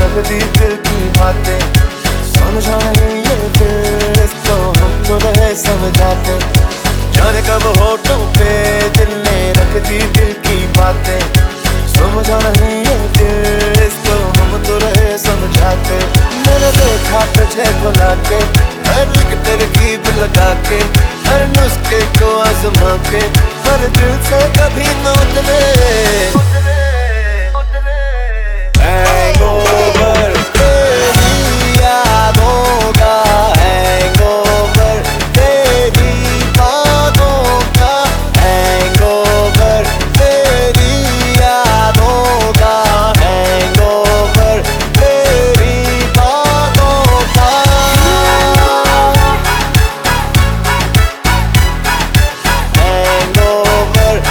लगती दिल की बातें, समझा नहीं ये दिल, इसको हम तो रहे समझाते। जाने कब होठों पे दिल ने रख दी दिल की बातें, समझा नहीं ये दिल, इसको हम तो रहे समझाते। मैंने देखा तुझे बुला के, हर एक तरकीब लगा के, हर नुस्खे को आजमा के, पर दिल से कभी न उतरे। हैंगओवर तेरी यादों का, हैंगओवर तेरी बातों का, हैंगओवर तेरी यादों का, हैंगओवर तेरी बातों का। हैंगओवर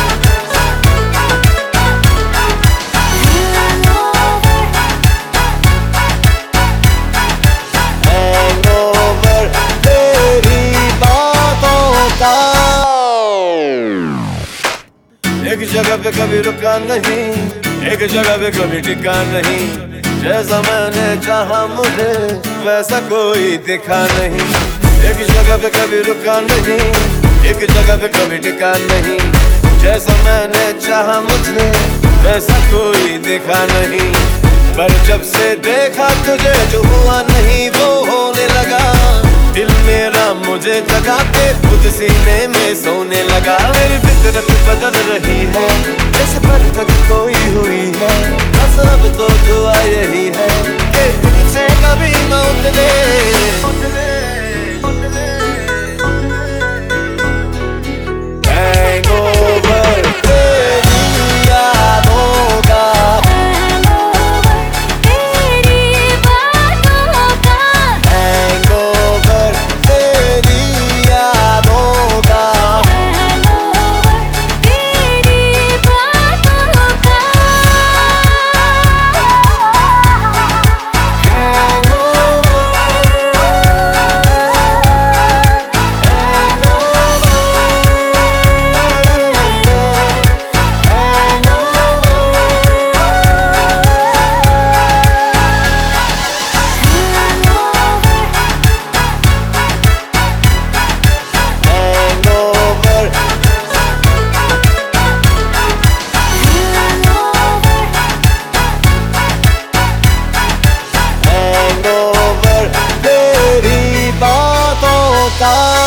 एक जगह पे कभी रुका नहीं, एक जगह पे कभी टिका नहीं, जैसा मैंने चाहा मुझे वैसा कोई दिखा नहीं। एक जगह पे कभी रुका नहीं, एक जगह पे कभी टिका नहीं, जैसा मैंने चाहा मुझे वैसा कोई दिखा नहीं। पर जब से देखा तुझे जो हुआ नहीं वो होने लगा, दिल मेरा मुझे जगा के खुद सीने में सोने लगा। मेरी फितरत बदल रही है, जैसे बरकत कोई हुई है, बस अब तो दुआ यही है कि तुझसे कभी न उतरे। हैंगओवर तेरी यादों का, का